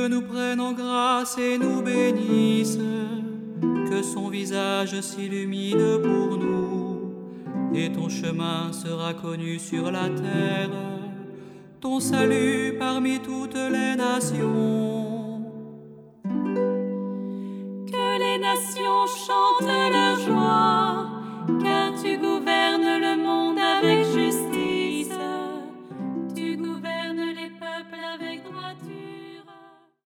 Dieu nous prenne en grâce et nous bénisse, que son visage s'illumine pour nous, et ton chemin sera connu sur la terre, ton salut parmi toutes les nations. Que les nations chantent leur joie, car tu gouvernes